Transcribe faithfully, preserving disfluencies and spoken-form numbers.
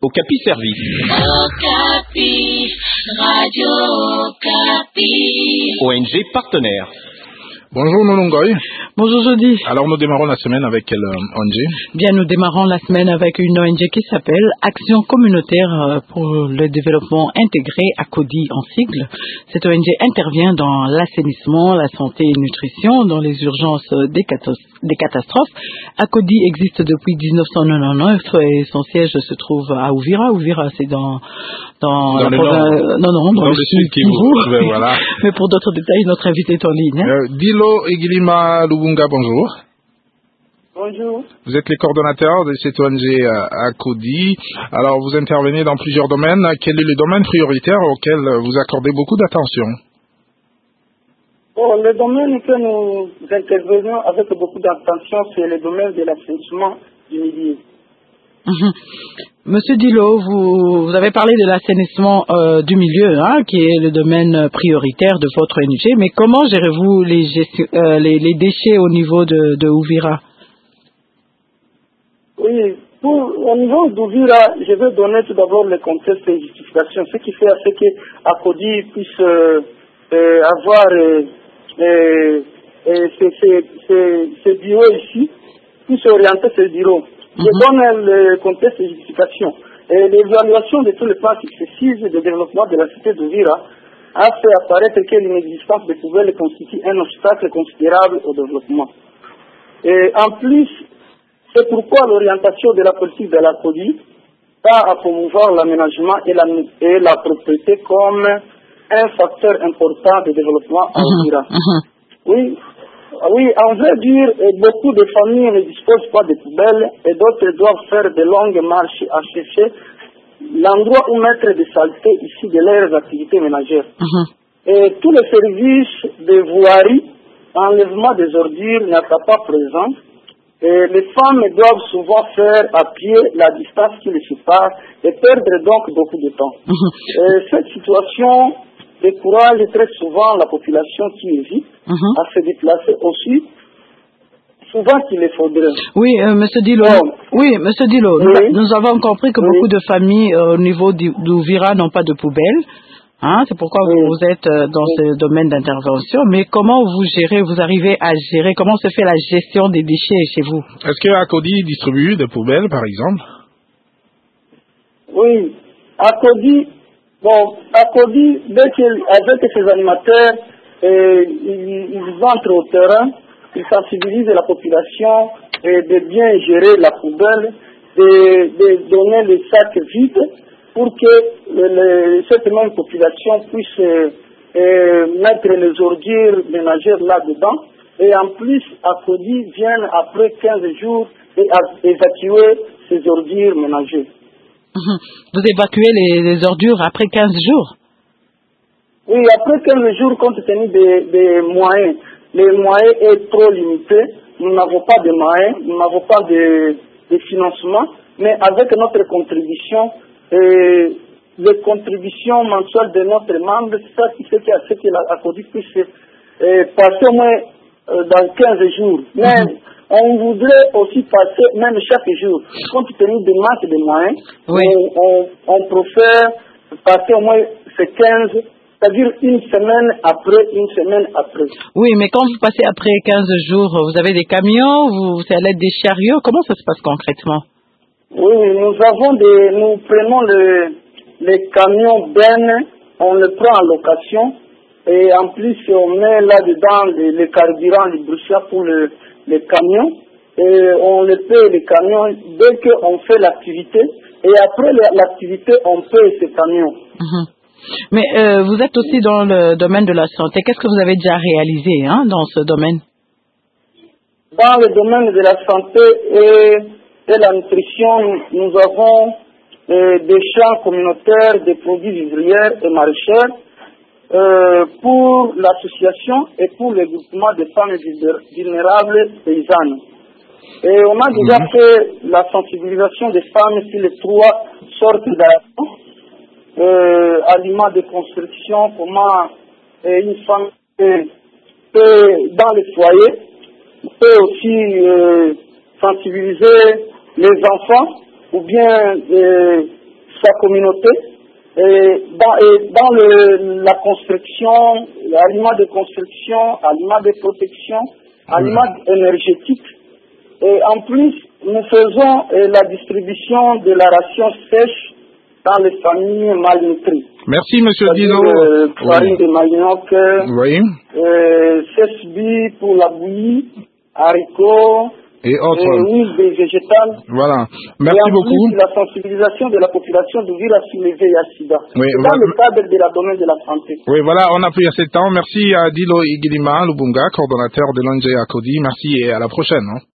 Okapi Service. Okapi, Radio Okapi. O N G partenaire. Bonjour Nolongoy. Bonjour Jody. Alors nous démarrons la semaine avec quelle O N G? Bien, nous démarrons la semaine avec une O N G qui s'appelle Action communautaire pour le développement intégré, ACODI en sigle. Cette O N G intervient dans l'assainissement, la santé et nutrition, dans les urgences des, catos- des catastrophes. ACODI existe depuis dix-neuf cent quatre-vingt-dix-neuf et son siège se trouve à Uvira. Uvira, c'est dans, dans, dans la province, non, non, dans, dans le, le sud Kivu. Ben, voilà. Mais pour d'autres détails, notre invité est en ligne. Hein? Euh, Dilo Egilima Lubunga, bonjour. Bonjour. Vous êtes les coordonnateurs de cette O N G euh, ACODI. Alors, vous intervenez dans plusieurs domaines. Quel est le domaine prioritaire auquel vous accordez beaucoup d'attention? Bon, le domaine que nous intervenons avec beaucoup d'attention, c'est le domaine de l'assainissement du milieu. Mmh. Monsieur Dilo, vous, vous avez parlé de l'assainissement euh, du milieu, hein, qui est le domaine prioritaire de votre O N G, mais comment gérez-vous les, gestion, euh, les, les déchets au niveau de, de Uvira? Oui, pour, au niveau d'Uvira, je vais donner tout d'abord le contexte et justification, ce qui fait à ce que ACODI puisse euh, euh, avoir euh, euh, euh, ce, ce, ce, ce bureau ici, puisse orienter ce bureau. Je donne le contexte de justification. Et l'évaluation de tous les plans successifs de développement de la cité d'Uvira a fait apparaître que l'inexistence de poubelles constitue un obstacle considérable au développement. Et en plus, c'est pourquoi l'orientation de la politique de la police a à promouvoir l'aménagement et la, et la propriété comme un facteur important de développement en Uvira. Oui. Oui, en vrai dire, beaucoup de familles ne disposent pas de poubelles et d'autres doivent faire de longues marches à chercher l'endroit où mettre des saletés ici de leurs activités ménagères. Uh-huh. Et tous les services de voirie, enlèvement des ordures n'est pas présent. Et les femmes doivent souvent faire à pied la distance qui les sépare et perdre donc beaucoup de temps. Uh-huh. Et cette situation décourage très souvent la population qui hésite uh-huh. à se déplacer aussi, souvent qu'il le faudrait. Oui, euh, Monsieur Dilo. Oh. Oui, Monsieur Dilo. Oui. Nous, nous avons compris que oui. beaucoup de familles euh, au niveau d'Uvira n'ont pas de poubelle. Hein, c'est pourquoi oui. vous êtes euh, dans oui. ce domaine d'intervention. Mais comment vous gérez, vous arrivez à gérer, comment se fait la gestion des déchets chez vous? Est-ce que ACODI distribue des poubelles, par exemple? Oui, ACODI. Bon, ACODI, dès qu'avec ses animateurs, euh, ils, ils entrent au terrain, ils sensibilisent la population euh, de bien gérer la poubelle, de, de donner les sacs vides pour que le, le, cette même population puisse euh, euh, mettre les ordures ménagères là-dedans. Et en plus, ACODI vient après quinze jours et évacuer ces ordures ménagères. Vous évacuez les, les ordures après quinze jours? Oui, après quinze jours, compte tenu des, des moyens. Les moyens sont trop limités. Nous n'avons pas de moyens, nous n'avons pas de, de financement. Mais avec notre contribution, euh, les contributions mensuelles de notre membre, c'est ça qui fait qu'à ce que la ACODI puisse euh, passer au moins euh, dans quinze jours. Mais mm-hmm. on voudrait aussi passer même chaque jour, compte tenu des manques de moyens, oui. on, on, on préfère passer au moins ces quinze, c'est-à-dire une semaine après, une semaine après. Oui, mais quand vous passez après quinze jours, vous avez des camions, vous, c'est à l'aide des chariots, comment ça se passe concrètement? Oui, nous avons des, nous prenons le, les camions bennes, on les prend en location, et en plus on met là-dedans les, les carburants, les broussailles pour le les camions, et on les paye les camions dès qu'on fait l'activité, et après l'activité, on paye ces camions. Mmh. Mais euh, vous êtes aussi dans le domaine de la santé. Qu'est-ce que vous avez déjà réalisé hein, dans ce domaine? Dans le domaine de la santé et de la nutrition, nous avons euh, des champs communautaires de produits vivrières et maraîchères Euh, pour l'association et pour le groupement des femmes vulnérables paysannes. Et on a déjà mmh. fait la sensibilisation des femmes sur les trois sortes d'aliments, euh, aliments de construction, comment euh, une femme peut, peut, dans le foyer, peut aussi euh, sensibiliser les enfants ou bien euh, sa communauté et dans, et dans le, la construction, aliments de construction, aliments de protection, aliments mmh. énergétiques. Et en plus, nous faisons euh, la distribution de la ration sèche dans les familles malnutries. Merci, Monsieur Dino. Euh, farine oui. de manioc, oui. euh, sesbi pour la bouillie, haricots, et autres. Euh, huile des végétales. Voilà. Merci et en beaucoup. Plus, la sensibilisation de la population d'Uvira sur le V I H sida. Oui, dans voilà. le cadre de la domaine de la santé. Oui, voilà, on a pris assez de temps. Merci à Dilo Igilima Lubunga, coordonnateur de l'O N G Akodi. Merci et à la prochaine. Hein.